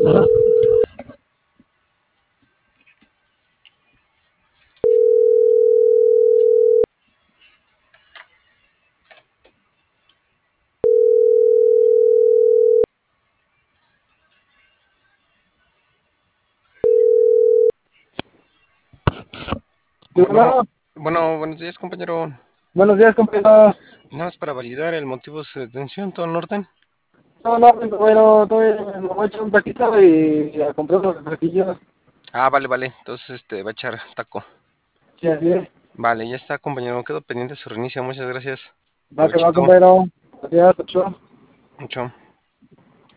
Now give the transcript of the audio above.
Ajá. Sí, Bueno, bueno, bueno, buenos días, compañero. buenos días, compañero. Nada más para validar el motivo de su detención, todo en orden. No, no, compañero, me voy a echar un taquito y a comprar unos refresquillos. Ah, vale, vale. Entonces, va a echar taco. Sí, así es. Vale, ya está, compañero. Quedo pendiente de su reinicio. Muchas gracias. Va que va, Provechito. compañero. Gracias, chao. Mucho.